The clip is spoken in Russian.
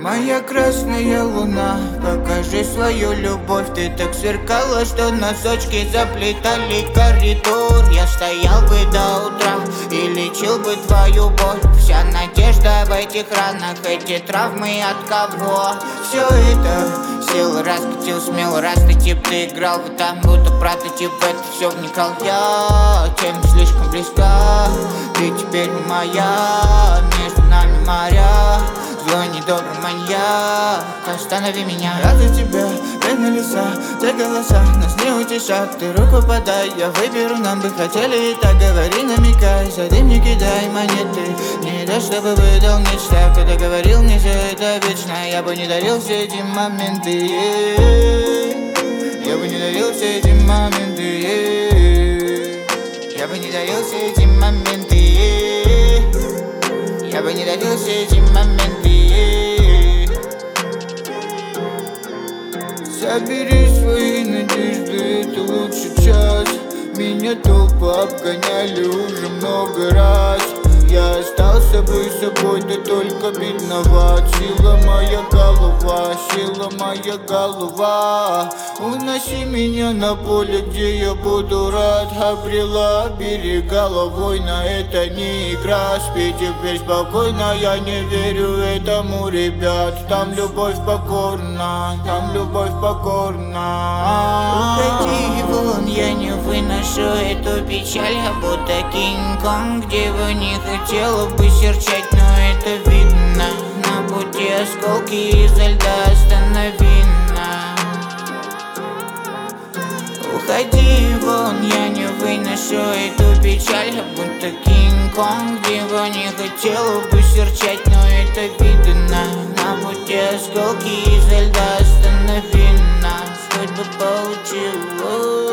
Моя красная луна, покажи свою любовь. Ты так сверкала, что носочки заплетали коридор. Я стоял бы до утра и лечил бы твою боль. Вся надежда в этих ранах, эти травмы от кого? Все это сил раскатил, смел растотип. Ты играл в там, будто прототип. В это все вникал я, тем слишком близка. Ты теперь не моя, между нами моря. Злой недобрый маньяк, останови меня. Ради тебя, бедные леса, те голоса нас не утешат. Ты руку подай, я выберу, нам бы хотели. И так говори, намекай, садим, не кидай монеты. Не дашь, чтобы выдал мечта. Когда говорил мне все это вечно, я бы не дарил все эти моменты. Я бы не дарил все эти моменты. Я бы не дарил все эти моменты. Я бы не дарил все эти моменты. Забери свои надежды, это лучший час. Меня толпа обгоняли уже много раз. Я остался бы собой, да только бедноват. Сила моя голова, сила моя голова. Уноси меня на поле, где я буду рад. Обрела берега головой, на это не игра. Спи теперь спокойно, я не верю этому, ребят. Там любовь покорна, там любовь покорна. Уходи вон, я не выношу эту печаль. Я будто Кинг-Конг, где его не хотела бы серчать, но это видно. На пути осколки изо льда, останови нас. Уходи вон, я не выношу эту печаль. Я будто Кинг-Конг, где его не хотела бы серчать, но это видно. На пути осколки изо льда, останови нас. Хоть бы получилось.